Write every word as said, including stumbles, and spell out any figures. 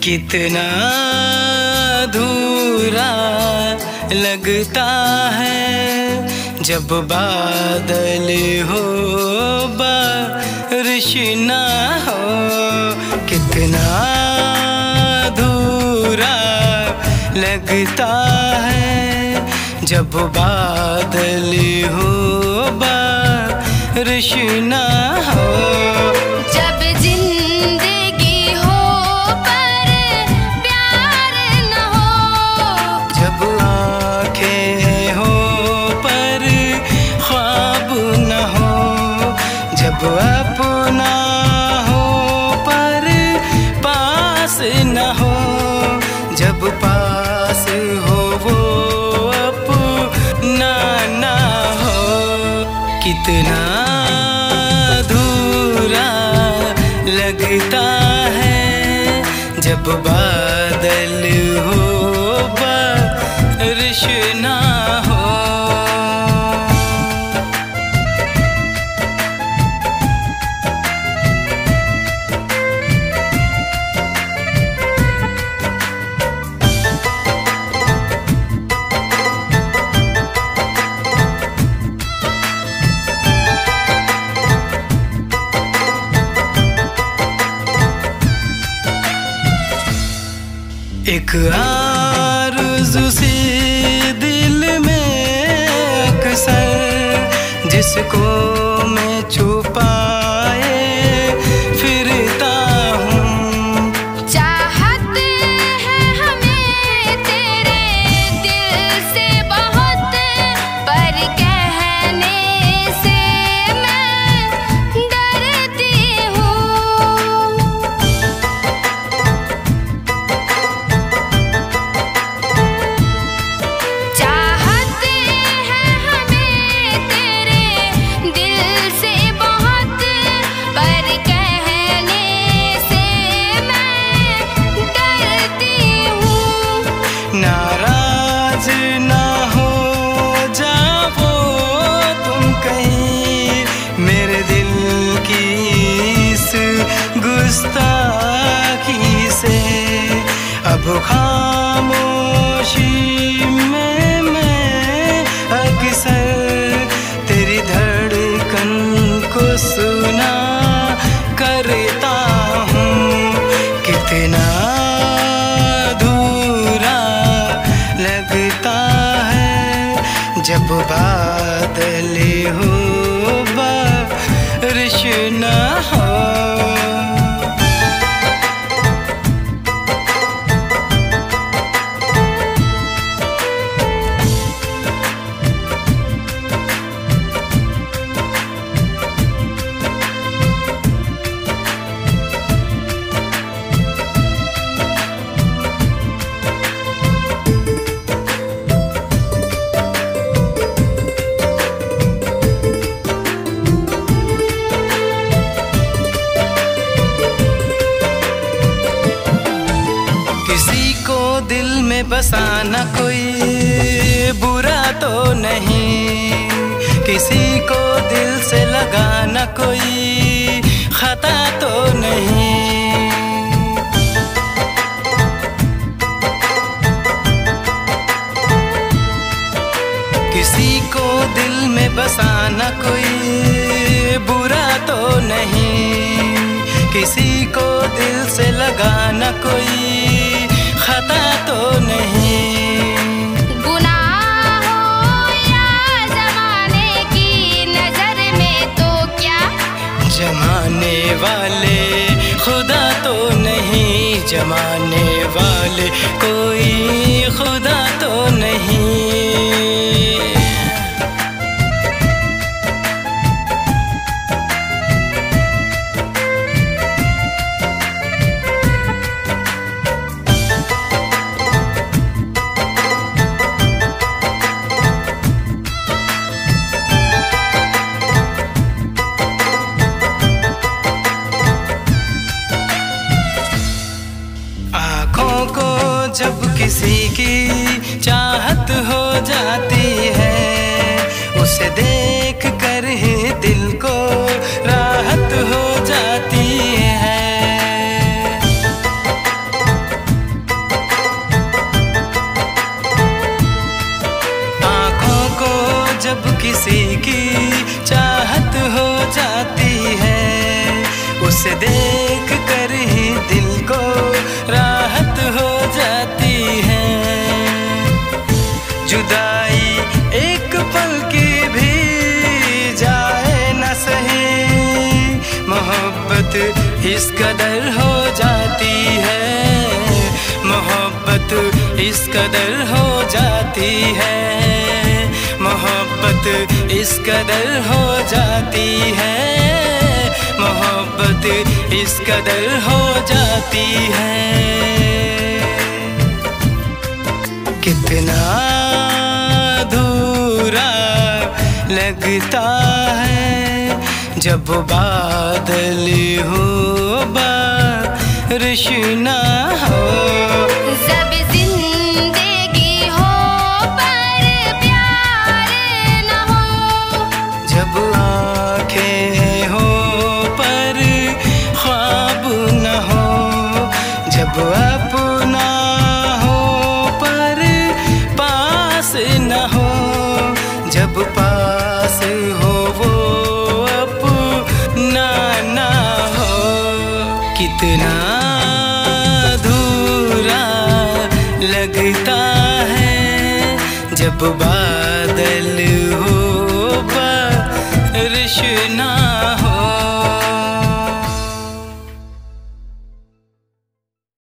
कितना अधूरा लगता है जब बादल हो बारिश ना हो। कितना अधूरा लगता है जब बादल हो बारिश ना हो। जब अपना हो पर पास न हो, जब पास हो वो अपना ना हो। कितना अधूरा लगता है जब बादल हो बारिश ना हो। एक आरज़ू सी दिल में अक्सर जिसको मैं छुपाए फिरता हूँ। चाहत है हमें तेरे दिल से बहुत, पर कहने से मैं डरती हूँ। नाराज ना हो जाओ तुम कहीं मेरे दिल की इस गुस्ताखी से। अब खामोशी में मैं अक्सर तेरी धड़कन को सुना करता हूँ। कितना लगता है जब बादल हो बारिश ना हो। किसी को दिल में बसाना कोई बुरा तो नहीं, किसी को दिल से लगाना कोई खता तो नहीं। किसी को दिल में बसाना कोई बुरा तो नहीं, किसी को दिल से लगाना कोई खता तो नहीं। गुनाह हो या ज़माने की नज़र में तो क्या, जमाने वाले खुदा तो नहीं, जमाने वाले कोई खुदा तो नहीं। जब किसी की चाहत हो जाती है, उसे देख कर ही दिल को राहत हो जाती है। किसी की चाहत हो जाती है, उसे देख कर ही दिल को राहत हो जाती है। जुदाई एक पल की भी जाए न सही, मोहब्बत इस कदर हो जाती है, मोहब्बत इस कदर हो जाती है, मोहब्बत इस कदर हो जाती है, मोहब्बत इस कदर हो जाती है। कितना अधूरा लगता है जब बादल हो बारिश ना हो, जब जिंदगी हो पर प्यार न हो, जब आँखें हो पर ख्वाब न हो, जब अपना हो पर पास न हो, जब पास हो वो अपना ना हो। कितना अधूरा लगता है जब बादल हो बारिश ना हो।